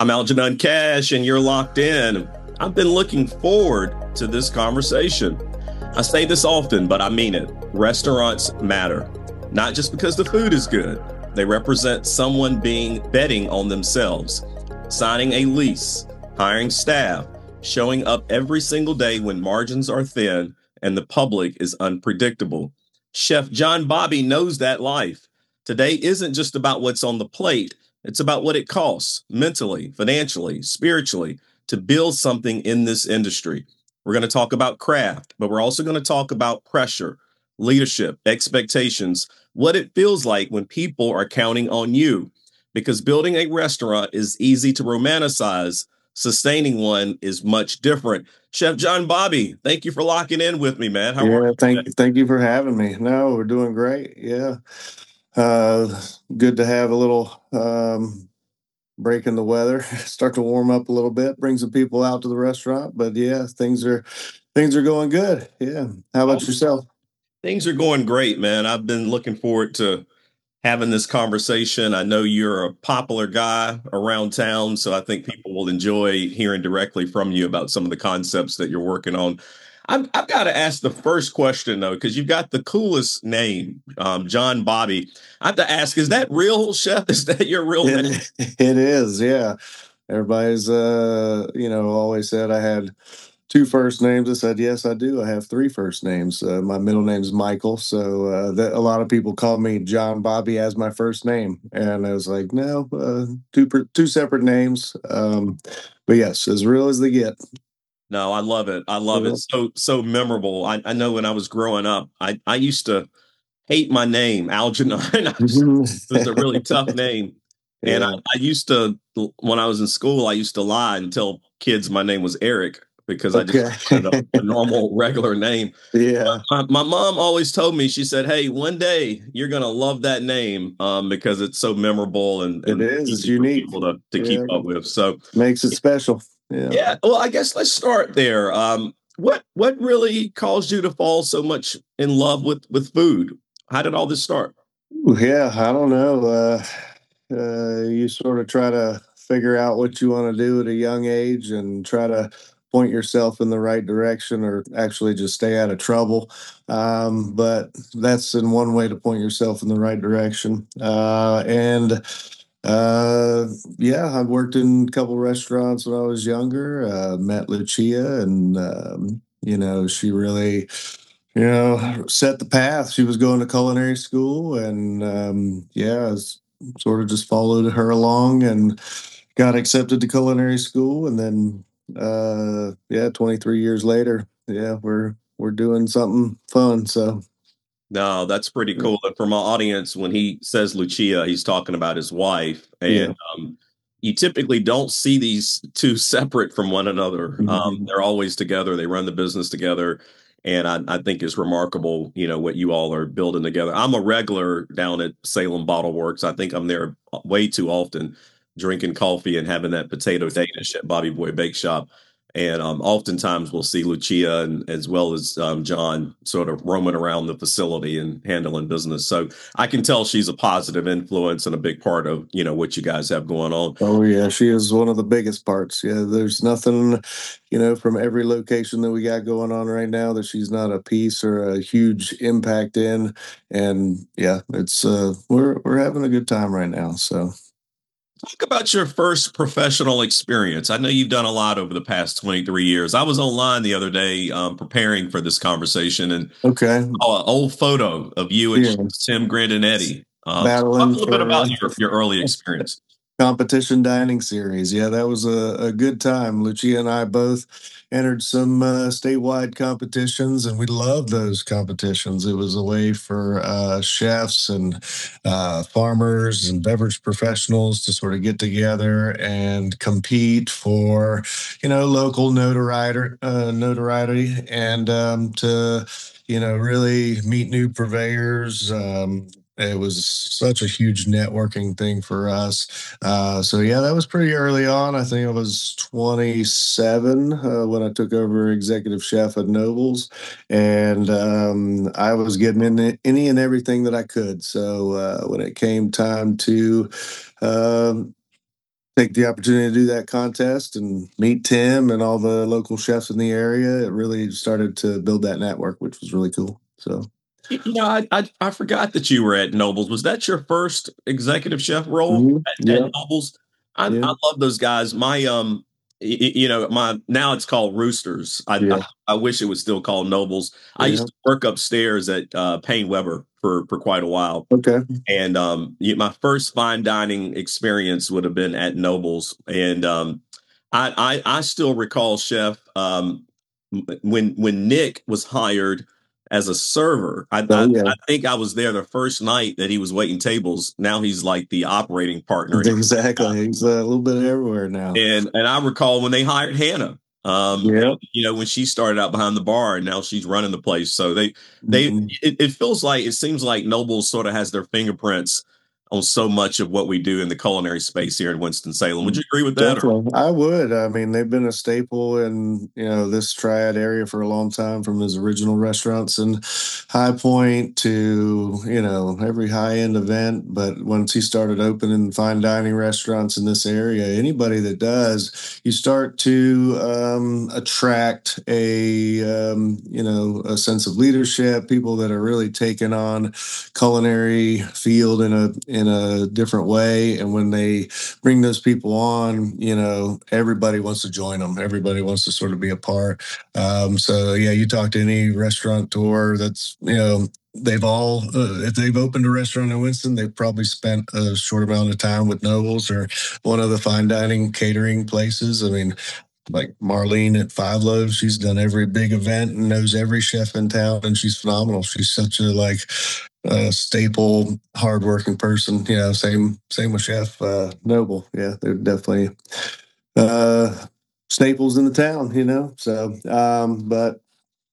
I'm Algernon Cash, and you're locked in. I've been looking forward to this conversation. I say this often, but I mean it. Restaurants matter, not just because the food is good. They represent someone betting on themselves, signing a lease, hiring staff, showing up every single day when margins are thin and the public is unpredictable. Chef John Bobby knows that life. Today isn't just about what's on the plate. It's about what it costs mentally, financially, spiritually to build something in this industry. We're going to talk about craft, but we're also going to talk about pressure, leadership, expectations, what it feels like when people are counting on you. Because building a restaurant is easy to romanticize. Sustaining one is much different. Chef John Bobby, thank you for locking in with me, man. How are you? Thank you for having me. No, we're doing great. Yeah. Good to have a little break in the weather, start to warm up a little bit, bring some people out to the restaurant. But yeah, things are going good. Yeah. How about yourself? Things are going great, man. I've been looking forward to having this conversation. I know you're a popular guy around town, so I think people will enjoy hearing directly from you about some of the concepts that you're working on. I've got to ask the first question, though, because you've got the coolest name, John Bobby. I have to ask, is that real, Chef? Is that your real name? It is, yeah. Everybody's, always said I had two first names. I said, yes, I do. I have three first names. My middle name's Michael. So that a lot of people call me John Bobby as my first name. And I was like, no, two separate names. But yes, as real as they get. No, I love it. I love it. So memorable. I know when I was growing up, I used to hate my name, Algernon. It was a really tough name. And Yeah. I used to, when I was in school, I used to lie and tell kids my name was Eric because I just wanted a normal, regular name. Yeah. My mom always told me, she said, hey, one day you're going to love that name because it's so memorable and it is. It's easy for unique people to keep up with. So makes it special. yeah. Well, I guess let's start there. What really caused you to fall so much in love with food? How did all this start? Ooh, yeah, I don't know. You sort of try to figure out what you want to do at a young age and try to point yourself in the right direction or actually just stay out of trouble. But that's in one way to point yourself in the right direction. Uh, yeah, I worked in a couple restaurants when I was younger, met Lucia, and, she really set the path. She was going to culinary school, and sort of just followed her along and got accepted to culinary school, and then 23 years later, yeah, we're doing something fun. So No, that's pretty cool. And for my audience, when he says Lucia, he's talking about his wife. yeah. And you typically don't see these two separate from one another. They're always together. They run the business together. And I think it's remarkable, what you all are building together. I'm a regular down at Salem Bottle Works. I think I'm there way too often, drinking coffee and having that potato Danish at Bobby Boy Bake Shop. And oftentimes we'll see Lucia and as well as John sort of roaming around the facility and handling business. So I can tell she's a positive influence and a big part of, what you guys have going on. Oh yeah, she is one of the biggest parts. Yeah, there's nothing, from every location that we got going on right now that she's not a piece or a huge impact in. And yeah, it's we're having a good time right now. So Talk about your first professional experience. I know you've done a lot over the past 23 years. I was online the other day preparing for this conversation and okay, saw an old photo of you and Tim Grandinetti. Talk a little bit about your early experience. competition dining series. Yeah, that was a good time. Lucia and I both entered some statewide competitions, and we loved those competitions. It was a way for chefs and farmers and beverage professionals to sort of get together and compete for, local notoriety and to, really meet new purveyors. It was such a huge networking thing for us. So yeah, that was pretty early on. I think I was 27 when I took over executive chef at Nobles, and I was getting in any and everything that I could. So when it came time to um, take the opportunity to do that contest and meet Tim and all the local chefs in the area. It really started to build that network, which was really cool. So, I forgot that you were at Nobles. Was that your first executive chef role at yeah, Nobles? I yeah, love those guys. My my now it's called Roosters. yeah, I wish it was still called Nobles. I used yeah. to work upstairs at Payne Weber for quite a while. Okay. And my first fine dining experience would have been at Nobles, and I still recall Chef when Nick was hired as a server. So yeah, I think I was there the first night that he was waiting tables. Now he's like the operating partner, exactly. He's a little bit everywhere now. and I recall when they hired Hannah. Yeah. When she started out behind the bar, and now she's running the place. So Mhm. it feels like it seems like Nobles sort of has their fingerprints on so much of what we do in the culinary space here in Winston Salem. Would you agree with that? Or Definitely. I would. I mean, they've been a staple in, this Triad area for a long time, from his original restaurants in High Point to, every high-end event. But once he started opening fine dining restaurants in this area, anybody that does, you start to attract a sense of leadership, people that are really taking on culinary field in a different way. And when they bring those people on, everybody wants to join them. Everybody wants to sort of be a part. So yeah, you talk to any restaurateur that's, they've all, if they've opened a restaurant in Winston, they've probably spent a short amount of time with Nobles or one of the fine dining catering places. I mean, like Marlene at Five Loaves, she's done every big event and knows every chef in town, and she's phenomenal. She's such a staple, hardworking person. Same with Chef Noble. Yeah, they're definitely uh, staples in the town. So but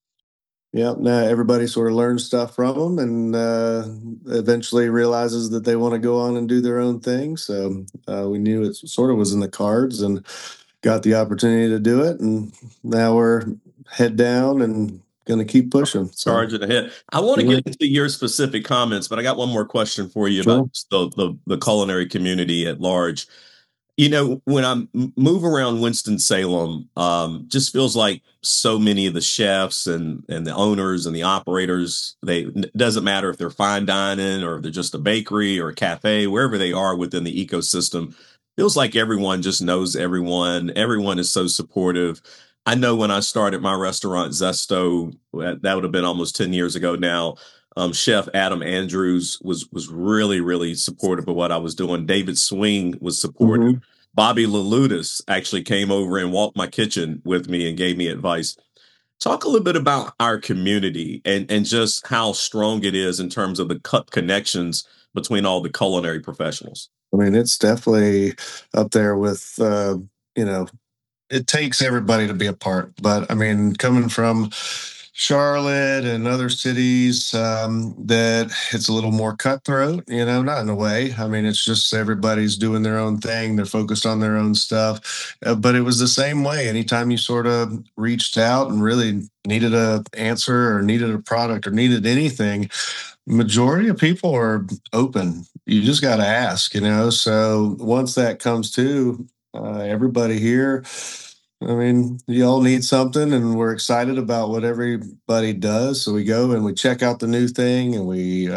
yeah, now everybody sort of learns stuff from them, and eventually realizes that they want to go on and do their own thing. So we knew it sort of was in the cards, and got the opportunity to do it, and now we're head down and going to keep pushing. So charging ahead. I want to yeah, get into your specific comments, but I got one more question for you about sure. the culinary community at large. When I move around Winston Salem, just feels like so many of the chefs and the owners and the operators. It doesn't matter if they're fine dining or if they're just a bakery or a cafe, wherever they are within the ecosystem. Feels like everyone just knows everyone. Everyone is so supportive. I know when I started my restaurant, Zesto, that would have been almost 10 years ago now. Chef Adam Andrews was really, really supportive of what I was doing. David Swing was supportive. Hmm. Bobby Laludis actually came over and walked my kitchen with me and gave me advice. Talk a little bit about our community and just how strong it is in terms of the connections between all the culinary professionals. I mean, it's definitely up there with you know it takes everybody to be a part. But I mean, coming from Charlotte and other cities, that it's a little more cutthroat, not in a way. I mean, it's just everybody's doing their own thing. They're focused on their own stuff. But it was the same way. Anytime you sort of reached out and really needed a answer or needed a product or needed anything, majority of people are open. You just got to ask. So once that comes to everybody here, I mean, you all need something, and we're excited about what everybody does. So we go and we check out the new thing, and we,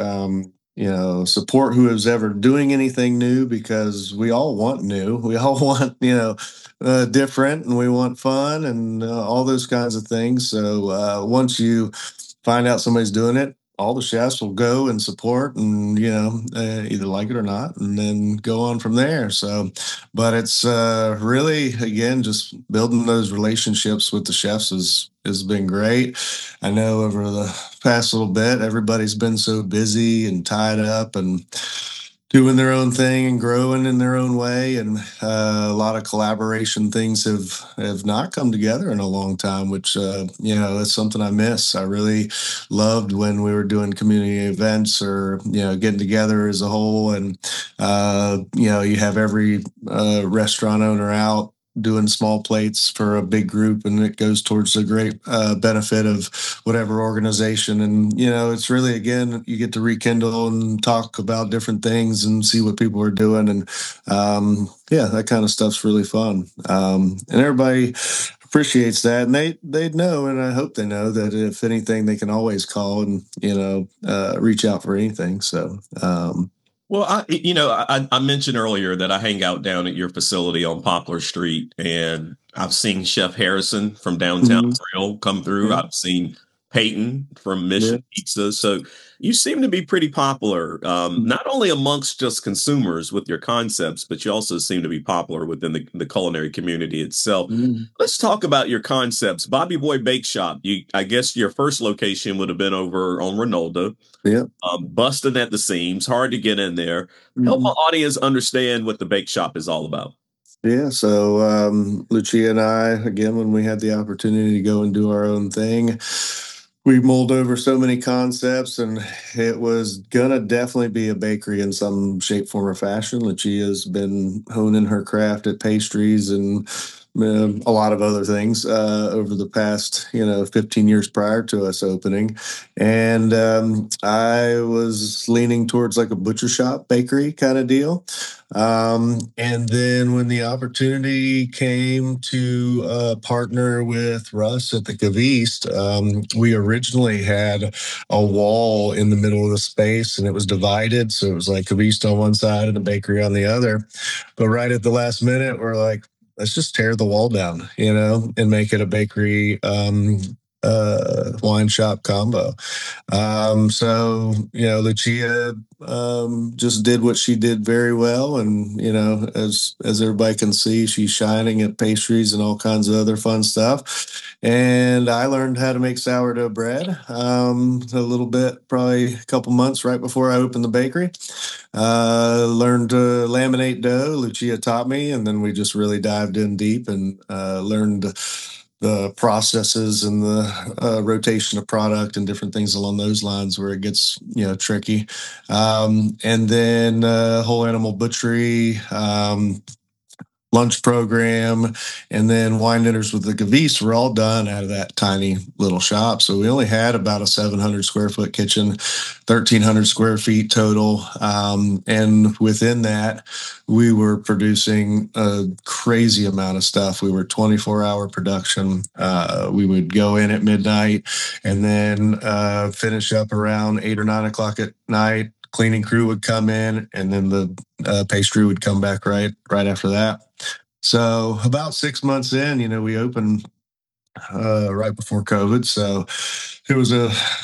support who is ever doing anything new, because we all want new. We all want, different, and we want fun, and all those kinds of things. So once you find out somebody's doing it, all the chefs will go and support, and either like it or not, and then go on from there. So but it's really, again, just building those relationships with the chefs has been great. I know over the past little bit, everybody's been so busy and tied up and doing their own thing and growing in their own way, and a lot of collaboration things have not come together in a long time, which that's something I miss. I really loved when we were doing community events, or getting together as a whole, and you have every restaurant owner out doing small plates for a big group, and it goes towards the great benefit of whatever organization. And it's really, again, you get to rekindle and talk about different things and see what people are doing, and yeah, that kind of stuff's really fun. And everybody appreciates that, and they know, and I hope they know that if anything, they can always call and reach out for anything. So Well, I mentioned earlier that I hang out down at your facility on Poplar Street, and I've seen Chef Harrison from Downtown mhm, Grill come through. yeah, I've seen Peyton from yeah, Mission Pizza. So you seem to be pretty popular, not only amongst just consumers with your concepts, but you also seem to be popular within the culinary community itself. mhm, Let's talk about your concepts. Bobby Boy Bake Shop. I guess your first location would have been over on Renolda, yeah. busting at the seams, hard to get in there. Help my Mhm. audience understand what the bake shop is all about. Yeah, so Lucia and I, again, when we had the opportunity to go and do our own thing, we mulled over so many concepts, and it was gonna definitely be a bakery in some shape, form, or fashion. Lucia's been honing her craft at pastries and a lot of other things over the past, 15 years prior to us opening. And I was leaning towards like a butcher shop bakery kind of deal. And then when the opportunity came to partner with Russ at the Caviste, we originally had a wall in the middle of the space, and it was divided. So it was like Caviste on one side and a bakery on the other. But right at the last minute, we're like, let's just tear the wall down, and make it a bakery wine shop combo. So Lucia just did what she did very well, and as everybody can see, she's shining at pastries and all kinds of other fun stuff. And I learned how to make sourdough bread a little bit, probably a couple months right before I opened the bakery. Learned to laminate dough. Lucia taught me, and then we just really dived in deep and learned the processes and the rotation of product and different things along those lines where it gets tricky. And then whole animal butchery. Lunch program, and then wine dinners with the Gavis were all done out of that tiny little shop. So we only had about a 700 square foot kitchen, 1,300 square feet total. And within that, we were producing a crazy amount of stuff. We were 24-hour production. We would go in at midnight and then finish up around 8 or 9 o'clock at night. Cleaning crew would come in, and then the pastry would come back right after that. So about 6 months in, we opened right before COVID. So it was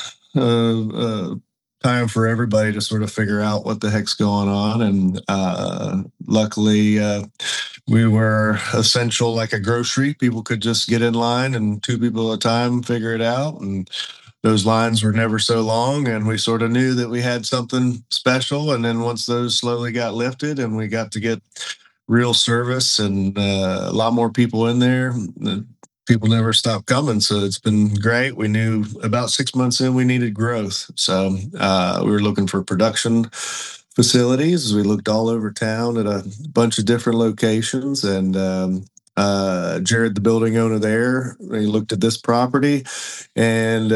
a time for everybody to sort of figure out what the heck's going on. And luckily, we were essential like a grocery. People could just get in line, and two people at a time figure it out. And those lines were never so long, and we sort of knew that we had something special. And then once those slowly got lifted and we got to get real service and a lot more people in there, the people never stopped coming. So it's been great. We knew about 6 months in we needed growth. So we were looking for production facilities. We looked all over town at a bunch of different locations, and Jared, the building owner there, he looked at this property, and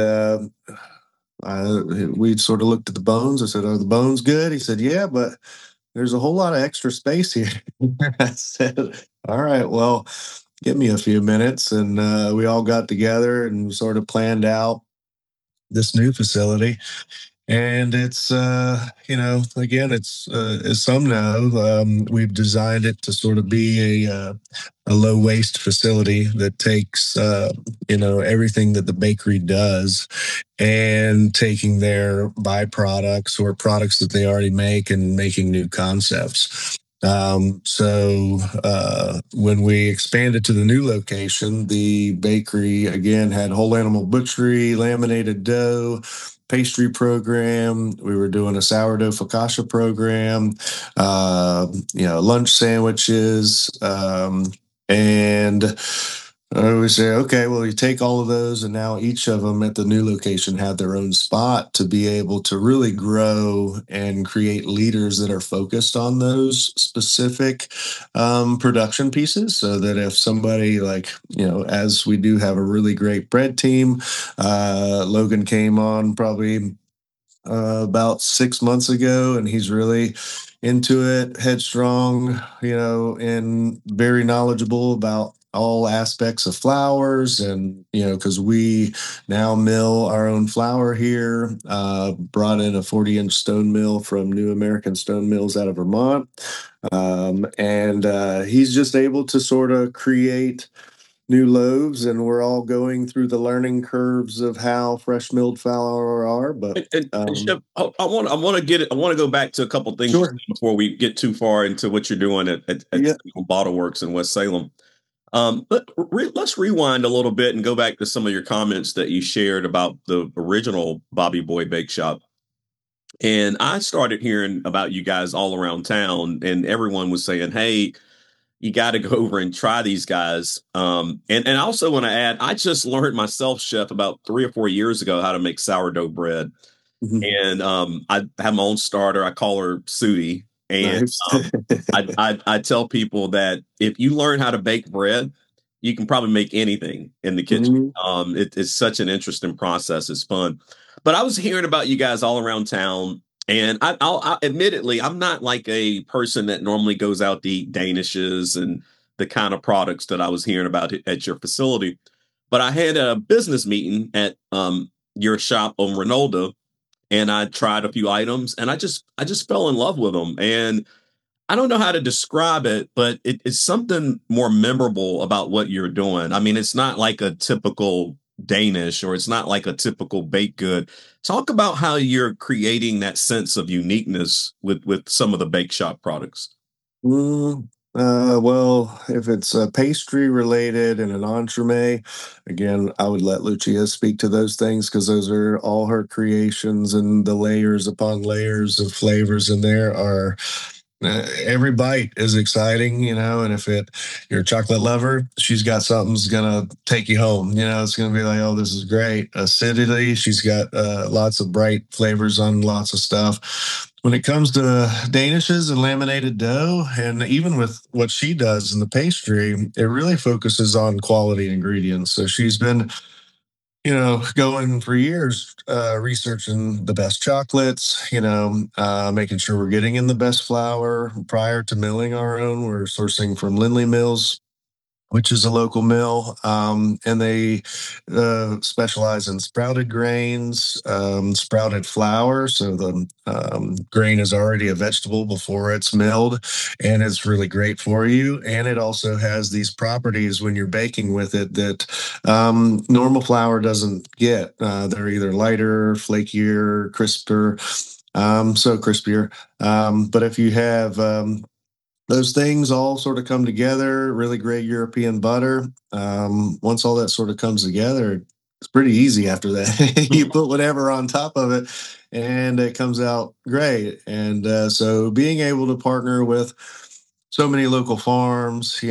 we sort of looked at the bones. I said, "Are the bones good?" He said, "Yeah, but there's a whole lot of extra space here." I said, "All right, well, give me a few minutes." And we all got together and sort of planned out this new facility. And it's, again, it's, as some know, we've designed it to sort of be a low waste facility that takes, everything that the bakery does and taking their byproducts or products that they already make and making new concepts. When we expanded to the new location, the bakery again had whole animal butchery, laminated dough, pastry program. We were doing a sourdough focaccia program, lunch sandwiches, and We say, okay, well, you take all of those, and now each of them at the new location have their own spot to be able to really grow and create leaders that are focused on those specific production pieces. So that if somebody, like, as we do have a really great bread team, Logan came on probably about 6 months ago, and he's really into it, headstrong, and very knowledgeable about all aspects of flowers. And, because we now mill our own flour here, brought in a 40-inch stone mill from New American Stone Mills out of Vermont. And he's just able to sort of create new loaves, and we're all going through the learning curves of how fresh milled flour are. But And Chef, I want to go back to a couple things you said sure, before we get too far into what you're doing at yeah. Bottle Works in West Salem. Let's rewind a little bit and go back to some of your comments that you shared about the original Bobby Boy Bake Shop. And I started hearing about you guys all around town, and everyone was saying, "Hey, you got to go over and try these guys." And I also want to add, I just learned myself, Chef, about 3 or 4 years ago how to make sourdough bread. Mhm. And I have my own starter. I call her Sudi. And Nice. I tell people that if you learn how to bake bread, you can probably make anything in the kitchen. Mhm. It's such an interesting process. It's fun. But I was hearing about you guys all around town. And admittedly, I'm not like a person that normally goes out to eat Danishes and the kind of products that I was hearing about at your facility. But I had a business meeting at your shop on Renolda, and I tried a few items, and I just fell in love with them. And I don't know how to describe it, but it's something more memorable about what you're doing. I mean, it's not like a typical Danish, or it's not like a typical baked good. Talk about how you're creating that sense of uniqueness with some of the bake shop products. Mm, well, if it's pastry related and an entremet, again, I would let Lucia speak to those things because those are all her creations, and the layers upon layers of flavors in there are every bite is exciting, and if you're a chocolate lover, she's got something's gonna take you home. It's gonna be like, oh, this is great. Acidity, she's got lots of bright flavors on lots of stuff. When it comes to danishes and laminated dough, and even with what she does in the pastry, it really focuses on quality ingredients. So she's been going for years, researching the best chocolates, making sure we're getting in the best flour. Prior to milling our own, we're sourcing from Lindley Mills, which is a local mill, and they specialize in sprouted grains, sprouted flour. So the grain is already a vegetable before it's milled, and it's really great for you. And it also has these properties when you're baking with it that normal flour doesn't get. They're either lighter, flakier, crisper. So crispier. But if you have those things all sort of come together, really great European butter. Once all that sort of comes together, it's pretty easy after that. You put whatever on top of it, and it comes out great. And so being able to partner with so many local farms,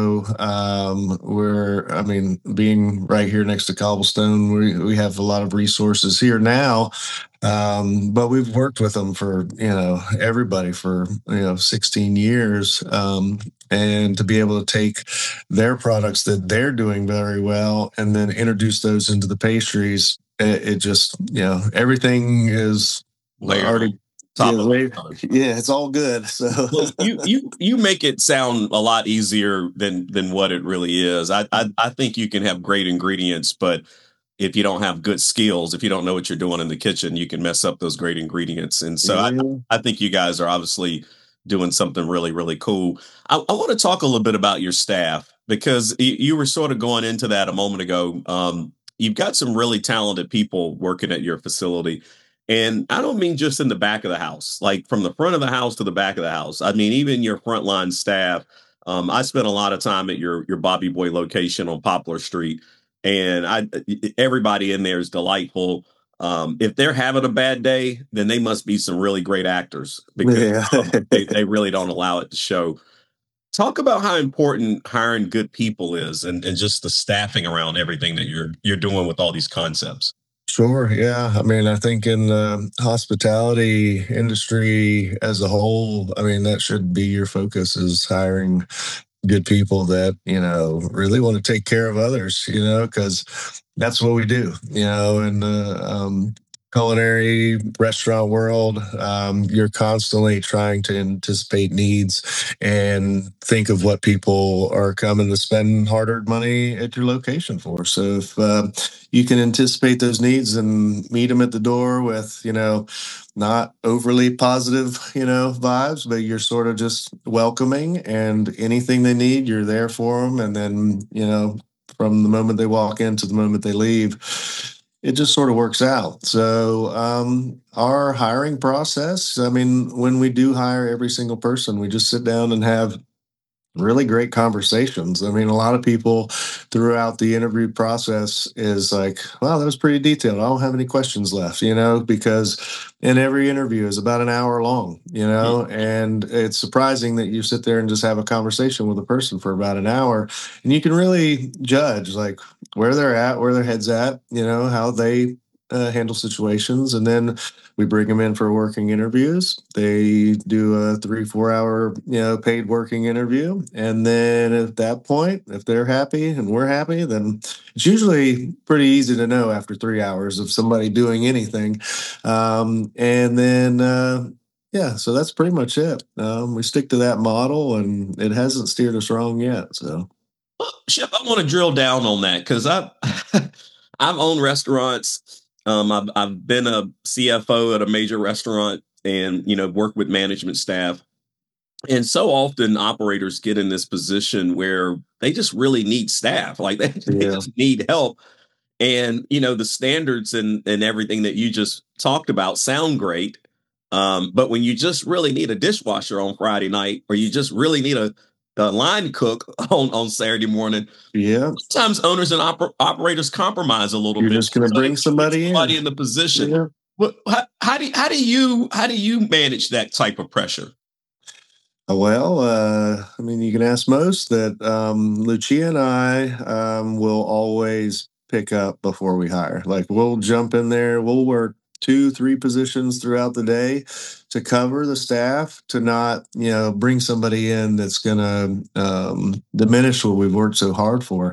where, I mean, being right here next to Cobblestone, we have a lot of resources here now. But we've worked with them for, everybody for, 16 years. And to be able to take their products that they're doing very well and then introduce those into the pastries, it just, everything is Layered on already, yeah, top of each other. yeah, it's all good. So, Well, you make it sound a lot easier than what it really is. I think you can have great ingredients, but if you don't have good skills, if you don't know what you're doing in the kitchen, you can mess up those great ingredients. And so yeah. I think you guys are obviously doing something really, really cool. I want to talk a little bit about your staff, because you were sort of going into that a moment ago. You've got some really talented people working at your facility. And I don't mean just in the back of the house, like from the front of the house to the back of the house. I mean, even your frontline staff. I spent a lot of time at your Bobby Boy location on Poplar Street, and everybody in there is delightful. If they're having a bad day, then they must be some really great actors, because Yeah. they really don't allow it to show. Talk about how important hiring good people is and just the staffing around everything that you're doing with all these concepts. Sure. Yeah. I mean, I think in the hospitality industry as a whole, I mean, that should be your focus is hiring good people that, really want to take care of others, because that's what we do, in the culinary restaurant world. You're constantly trying to anticipate needs and think of what people are coming to spend hard earned money at your location for. So if you can anticipate those needs and meet them at the door with, not overly positive, vibes, but you're sort of just welcoming and anything they need, you're there for them. And then, from the moment they walk in to the moment they leave, it just sort of works out. So, our hiring process, I mean, when we do hire every single person, we just sit down and have really great conversations. I mean, a lot of people throughout the interview process is like, wow, that was pretty detailed. I don't have any questions left, because in every interview is about an hour long, and it's surprising that you sit there and just have a conversation with a person for about an hour and you can really judge like where they're at, where their head's at, how they handle situations. And then we bring them in for working interviews. They do a 3, 4 hour, paid working interview. And then at that point, if they're happy and we're happy, then it's usually pretty easy to know after 3 hours of somebody doing anything. And then, yeah, so that's pretty much it. We stick to that model and it hasn't steered us wrong yet. So, Chef, I want to drill down on that because I've owned restaurants. I've been a CFO at a major restaurant and, worked with management staff. And so often operators get in this position where they just really need staff, like they yeah, just need help. And, the standards and everything that you just talked about sound great. But when you just really need a dishwasher on Friday night, or you just really need a line cook on Saturday morning, yeah, sometimes owners and operators compromise a little you're bit just going to so they bring can get somebody somebody in. in the position. Yeah. What, how do you manage that type of pressure? Well, I mean, you can ask most that Lucia and I will always pick up before we hire. Like, we'll jump in there, we'll work 2, 3 positions throughout the day to cover the staff, to not, bring somebody in that's going to diminish what we've worked so hard for.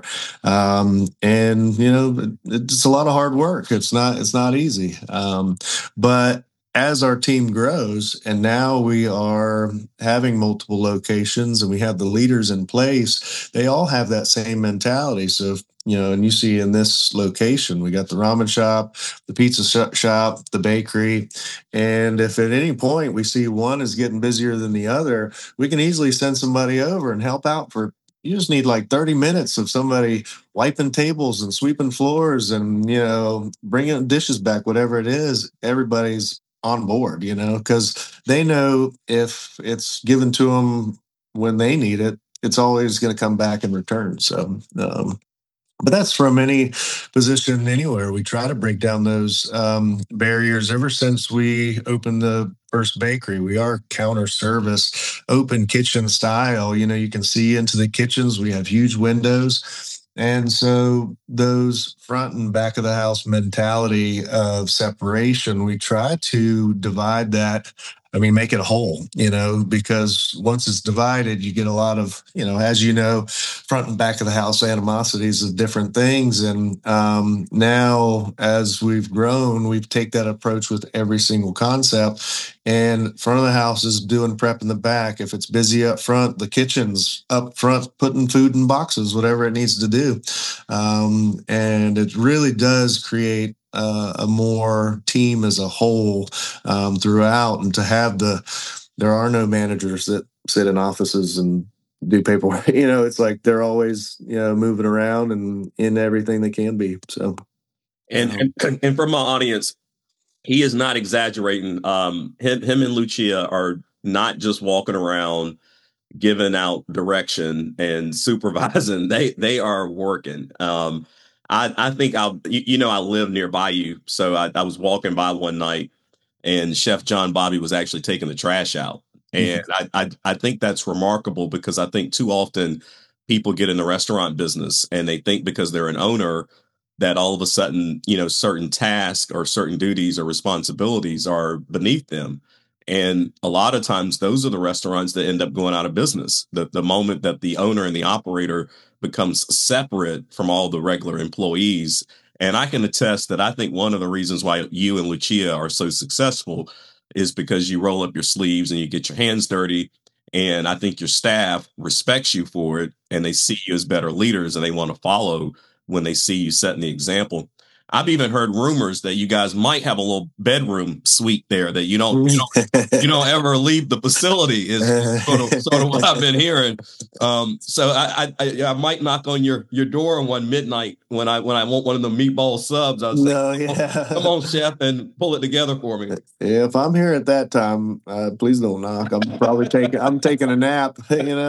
And, it's a lot of hard work. It's not easy. But as our team grows and now we are having multiple locations and we have the leaders in place, they all have that same mentality. So, and you see in this location, we got the ramen shop, the pizza shop, the bakery. And if at any point we see one is getting busier than the other, we can easily send somebody over and help out for. You just need like 30 minutes of somebody wiping tables and sweeping floors and, bringing dishes back, whatever it is. Everybody's on board, because they know if it's given to them when they need it, it's always going to come back in return. So, but that's from any position anywhere. We try to break down those barriers. Ever since we opened the first bakery, we are counter service, open kitchen style. You can see into the kitchens. We have huge windows. And so those front and back of the house mentality of separation, we try to divide that. I mean, make it whole, because once it's divided, you get a lot of, as front and back of the house animosities of different things. And now, as we've grown, we've take that approach with every single concept. And front of the house is doing prep in the back. If it's busy up front, the kitchen's up front putting food in boxes, whatever it needs to do. And it really does create a more team as a whole throughout. And to have there are no managers that sit in offices and do paperwork. It's like they're always, moving around and in everything they can be. So, And from my audience, he is not exaggerating. Him and Lucia are not just walking around giving out direction and supervising. They are working. I think I live nearby you, so I was walking by one night, and Chef John Bobby was actually taking the trash out, And I think that's remarkable because I think too often people get in the restaurant business and they think because they're an owner that all of a sudden, certain tasks or certain duties or responsibilities are beneath them. And a lot of times those are the restaurants that end up going out of business. The moment that the owner and the operator becomes separate from all the regular employees. And I can attest that I think one of the reasons why you and Lucia are so successful is because you roll up your sleeves and you get your hands dirty. And I think your staff respects you for it and they see you as better leaders and they want to follow when they see you setting the example. I've even heard rumors that you guys might have a little bedroom suite there that you don't ever leave the facility is sort of what I've been hearing. So I might knock on your door on one midnight when I want one of the meatball subs. I was No, like, yeah. come on, chef, and pull it together for me. If I'm here at that time, please don't knock. I'm taking a nap,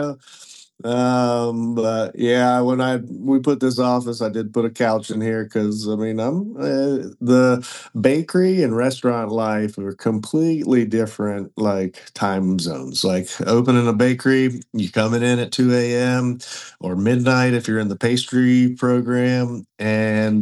But yeah, when we put this office, I did put a couch in here because I mean, the bakery and restaurant life are completely different, like time zones. Like opening a bakery, you coming in at 2 a.m. or midnight if you're in the pastry program, and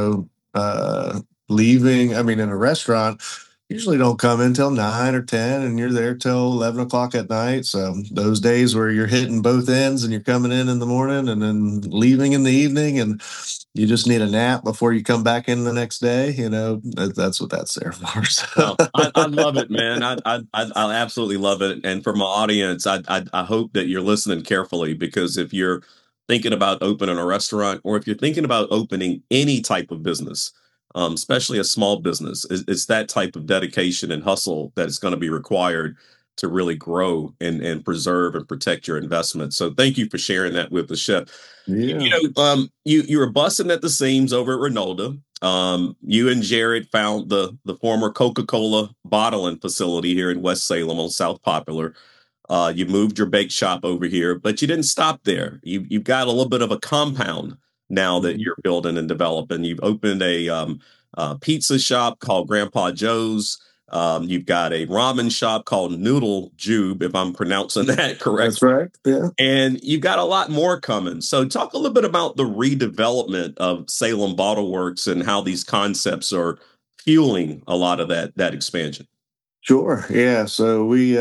leaving. I mean, in a restaurant usually don't come in till 9 or 10 and you're there till 11 o'clock at night. So those days where you're hitting both ends and you're coming in the morning and then leaving in the evening and you just need a nap before you come back in the next day, that's what that's there for. So. Well, I love it, man. I absolutely love it. And for my audience, I hope that you're listening carefully because if you're thinking about opening a restaurant or if you're thinking about opening any type of business, especially a small business, it's that type of dedication and hustle that is going to be required to really grow and preserve and protect your investment. So thank you for sharing that with the chef. Yeah. You were busting at the seams over at Ronaldo. You and Jared found the former Coca-Cola bottling facility here in West Salem on South Popular. You moved your bake shop over here, but you didn't stop there. You've got a little bit of a compound now that you're building and developing. You've opened a pizza shop called Grandpa Joe's. You've got a ramen shop called Noodle Jube, if I'm pronouncing that correct. That's right. Yeah. And you've got a lot more coming. So talk a little bit about the redevelopment of Salem Bottle Works and how these concepts are fueling a lot of that expansion. Sure. Yeah. So we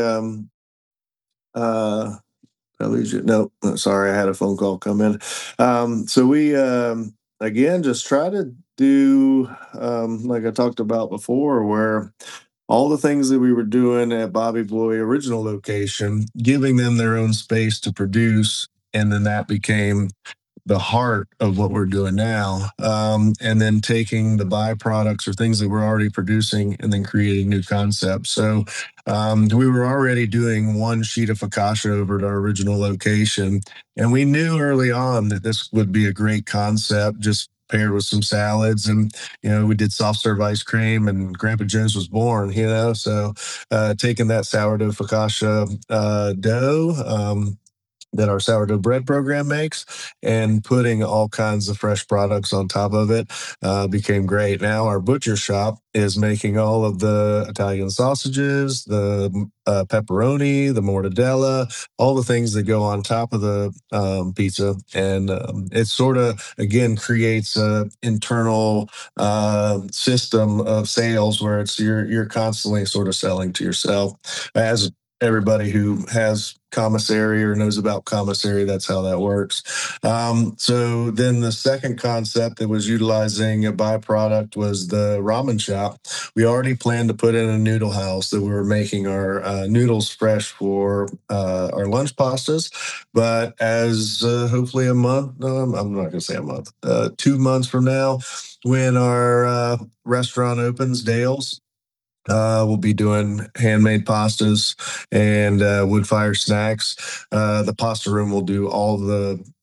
I lose you. No, sorry, I had a phone call come in. So we again just try to do like I talked about before, where all the things that we were doing at Bobby Boy original location, giving them their own space to produce, and then that became the heart of what we're doing now. And then taking the byproducts or things that we're already producing and then creating new concepts. So we were already doing one sheet of focaccia over at our original location. And we knew early on that this would be a great concept, just paired with some salads. And, we did soft serve ice cream and Grandpa Joe's was born, So taking that sourdough focaccia dough, that our sourdough bread program makes and putting all kinds of fresh products on top of it became great. Now our butcher shop is making all of the Italian sausages, the pepperoni, the mortadella, all the things that go on top of the pizza. And it sort of, again, creates a internal system of sales where it's you're constantly sort of selling to yourself. As everybody who has commissary or knows about commissary, that's how that works. So then the second concept that was utilizing a byproduct was the ramen shop. We already planned to put in a noodle house that we were making our noodles fresh for our lunch pastas. But as hopefully a month, I'm not going to say a month, 2 months from now, when our restaurant opens, Dale's, we'll be doing handmade pastas and wood fire snacks. The pasta room will do all the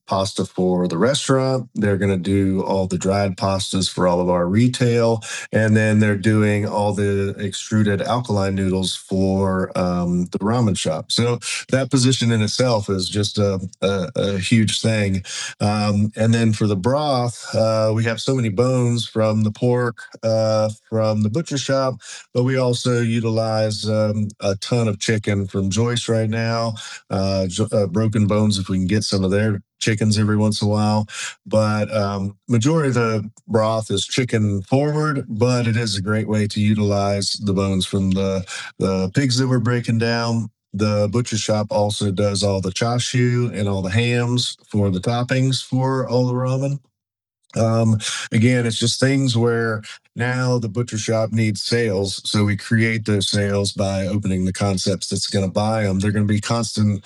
pasta for the restaurant. They're going to do all the dried pastas for all of our retail. And then they're doing all the extruded alkaline noodles for the ramen shop. So that position in itself is just a huge thing. And then for the broth, we have so many bones from the pork, from the butcher shop, but we also utilize a ton of chicken from Joyce right now, broken bones if we can get some of their chickens every once in a while. But majority of the broth is chicken forward, but it is a great way to utilize the bones from the pigs that we're breaking down. The butcher shop also does all the chashu and all the hams for the toppings for all the ramen. Um, Again, it's just things where now the butcher shop needs sales. So we create those sales by opening the concepts that's going to buy them. They're going to be constant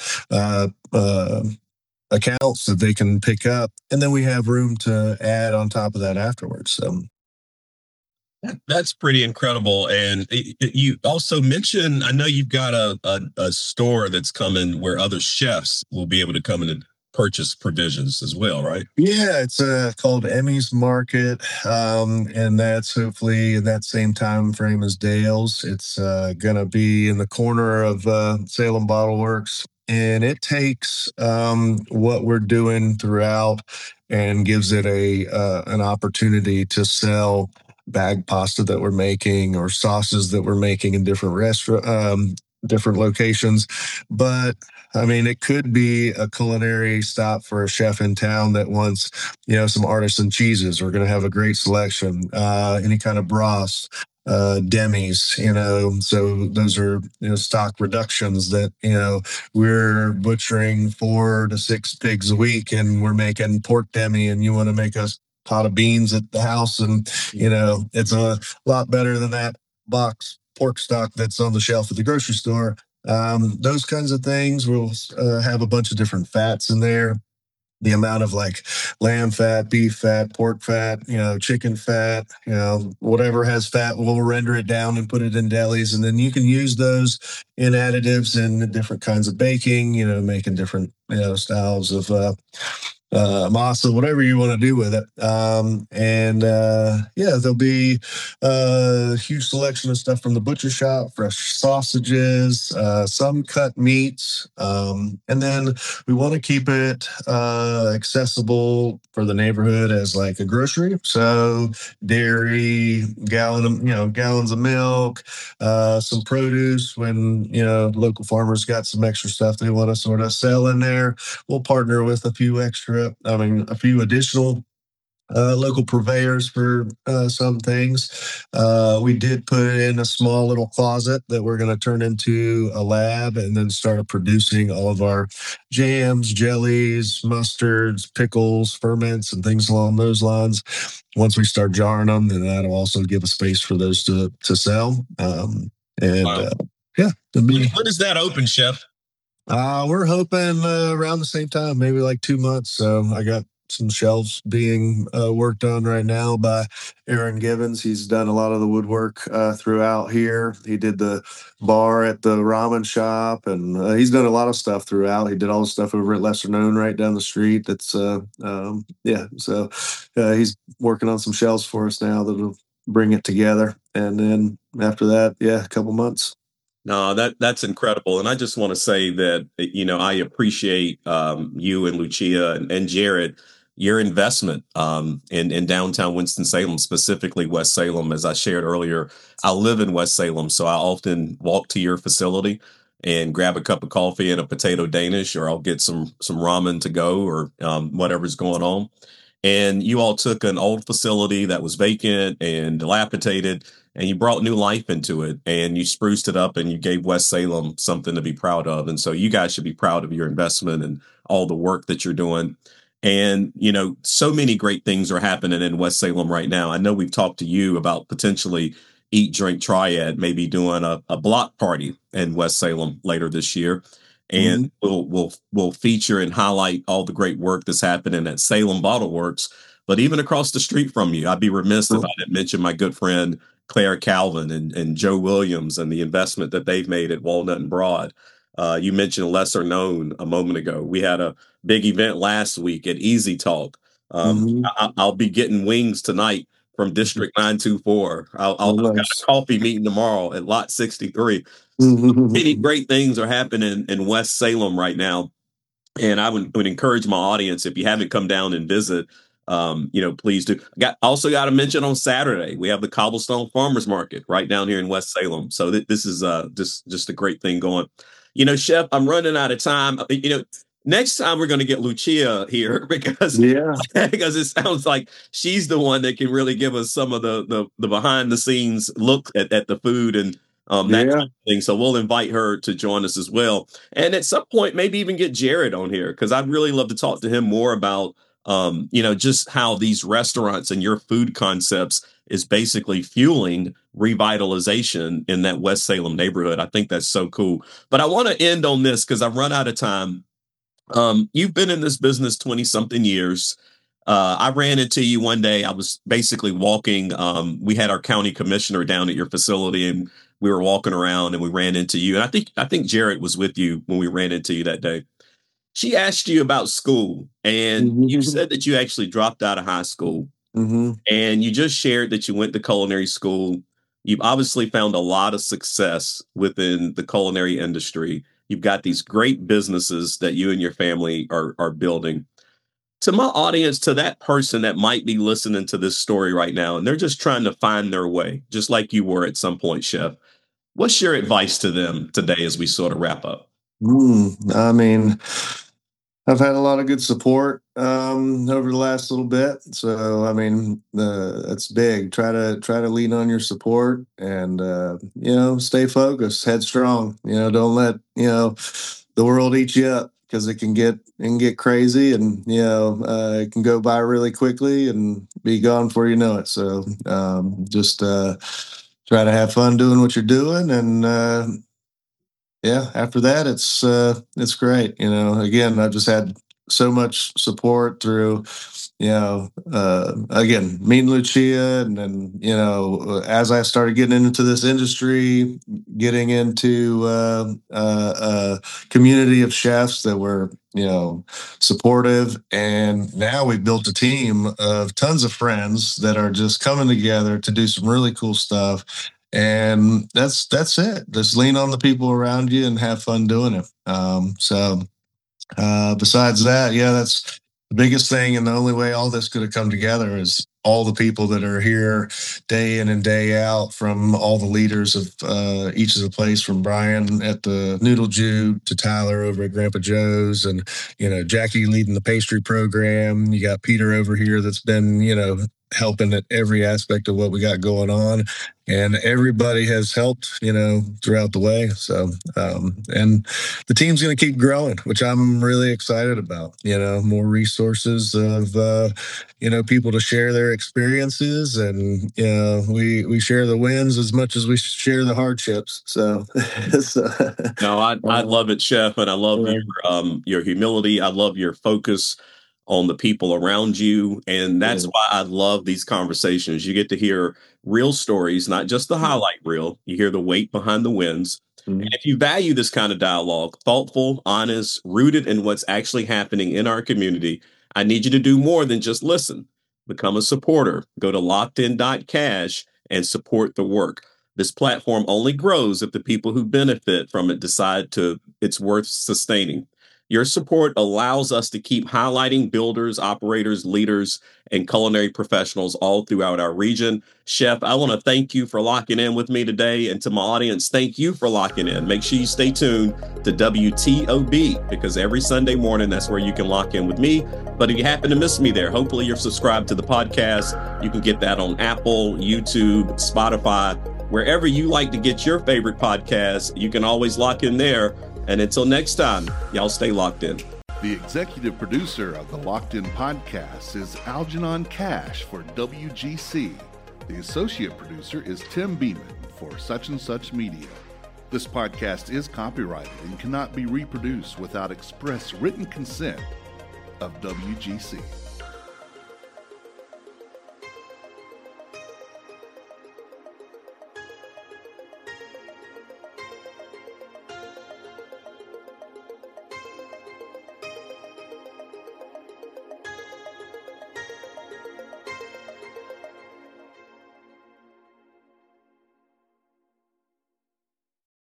accounts that they can pick up. And then we have room to add on top of that afterwards. So That's pretty incredible. And you also mentioned, I know you've got a store that's coming where other chefs will be able to come in and purchase provisions as well, right? yeah, it's called Emmy's Market, and that's hopefully in that same time frame as Dale's. It's gonna be in the corner of Salem Bottle Works, and it takes what we're doing throughout and gives it a an opportunity to sell bag pasta that we're making or sauces that we're making in different restaurant different locations. But I mean, it could be a culinary stop for a chef in town that wants, some artisan cheeses. We're going to have a great selection. Any kind of broths, demis, so those are, stock reductions that, we're butchering 4 to 6 pigs a week and we're making pork demi and you want to make us pot of beans at the house. And, it's a lot better than that box pork stock that's on the shelf at the grocery store. Those kinds of things. We'll have a bunch of different fats in there. The amount of like lamb fat, beef fat, pork fat, chicken fat, whatever has fat, we'll render it down and put it in delis. And then you can use those in additives and different kinds of baking, making different, styles of masa, whatever you want to do with it. And yeah, there'll be a huge selection of stuff from the butcher shop, fresh sausages, some cut meats. And then we want to keep it accessible for the neighborhood as like a grocery. So dairy, gallons of milk, some produce when, local farmers got some extra stuff they want to sort of sell in there. We'll partner with a few additional local purveyors for some things. We did put in a small little closet that we're going to turn into a lab and then start producing all of our jams, jellies, mustards, pickles, ferments, and things along those lines. Once we start jarring them, then that'll also give a space for those to sell. And Wow. Yeah, When is that open, Chef? we're hoping around the same time, maybe like 2 months. So I got some shelves being worked on right now by Aaron Gibbons. He's done a lot of the woodwork throughout here. He did the bar at the ramen shop, and he's done a lot of stuff throughout. He did all the stuff over at Lesser Known right down the street. That's yeah. So he's working on some shelves for us now that'll bring it together. And then after that, yeah, a couple months. No, that's incredible, and I just want to say that I appreciate you and Lucia and Jared, your investment in downtown Winston Salem, specifically West Salem. As I shared earlier, I live in West Salem, so I often walk to your facility and grab a cup of coffee and a potato Danish, or I'll get some ramen to go, or whatever's going on. And you all took an old facility that was vacant and dilapidated, and you brought new life into it, and you spruced it up, and you gave West Salem something to be proud of. And so you guys should be proud of your investment and all the work that you're doing. And so many great things are happening in West Salem right now. I know we've talked to you about potentially Eat Drink Triad, maybe doing a block party in West Salem later this year, and we'll feature and highlight all the great work that's happening at Salem Bottle Works. But even across the street from you, I'd be remiss if I didn't mention my good friend Claire Calvin and Joe Williams and the investment that they've made at Walnut and Broad. You mentioned lesser known a moment ago. We had a big event last week at Easy Talk. Mhm. I'll be getting wings tonight from District 924. Oh, I've got a nice. coffee meeting tomorrow at Lot 63. Many Mhm. great things are happening in West Salem right now. And I would encourage my audience, if you haven't come down and visit, please do. Also got to mention on Saturday we have the Cobblestone Farmers Market right down here in West Salem. So this is just a great thing going. Chef, I'm running out of time. Next time we're going to get Lucia here because Yeah, because it sounds like she's the one that can really give us some of the behind the scenes look at the food and that yeah, kind of thing. So we'll invite her to join us as well. And at some point, maybe even get Jared on here because I'd really love to talk to him more about, just how these restaurants and your food concepts is basically fueling revitalization in that West Salem neighborhood. I think that's so cool. But I want to end on this because I've run out of time. You've been in this business 20 something years. I ran into you one day. I was basically walking. We had our county commissioner down at your facility and we were walking around and we ran into you. And I think Jared was with you when we ran into you that day. She asked you about school and you mhm, said that you actually dropped out of high school mhm, and you just shared that you went to culinary school. You've obviously found a lot of success within the culinary industry. You've got these great businesses that you and your family are building. To my audience, to that person that might be listening to this story right now, and they're just trying to find their way, just like you were at some point, Chef, what's your advice to them today as we sort of wrap up? I mean, I've had a lot of good support over the last little bit. So I mean, that's big. Try to lean on your support and stay focused, headstrong. Don't let the world eat you up because it can get crazy and it can go by really quickly and be gone before you know it. So just try to have fun doing what you're doing and yeah, after that, it's great. Again, I've just had so much support through, again, meeting Lucia, and then as I started getting into this industry, getting into a community of chefs that were supportive, and now we've built a team of tons of friends that are just coming together to do some really cool stuff, and that's it. Just lean on the people around you and have fun doing it. Besides that, yeah, that's the biggest thing, and the only way all this could have come together is all the people that are here day in and day out, from all the leaders of each of the place, from Brian at the Noodle Jew to Tyler over at Grandpa Joe's, and Jackie leading the pastry program. You got Peter over here that's been helping at every aspect of what we got going on, and everybody has helped throughout the way. So and the team's going to keep growing, which I'm really excited about. More resources of people to share their experiences, and we share the wins as much as we share the hardships. So, so No, I love it, Chef, and I love yeah. your humility. I love your focus on the people around you, and that's Yeah. why I love these conversations. You get to hear real stories, not just the highlight reel. You hear the weight behind the wins. And Mhm. if you value this kind of dialogue, thoughtful, honest, rooted in what's actually happening in our community, I need you to do more than just listen. Become a supporter. Go to lockedin.cash and support the work. This platform only grows if the people who benefit from it decide to it's worth sustaining. Your support allows us to keep highlighting builders, operators, leaders, and culinary professionals all throughout our region. Chef, I want to thank you for locking in with me today. And to my audience, thank you for locking in. Make sure you stay tuned to WTOB because every Sunday morning, that's where you can lock in with me. But if you happen to miss me there, hopefully you're subscribed to the podcast. You can get that on Apple, YouTube, Spotify, wherever you like to get your favorite podcast. You can always lock in there. And until next time, y'all stay locked in. The executive producer of the Locked In podcast is Algernon Cash for WGC. The associate producer is Tim Beeman for Such and Such Media. This podcast is copyrighted and cannot be reproduced without express written consent of WGC.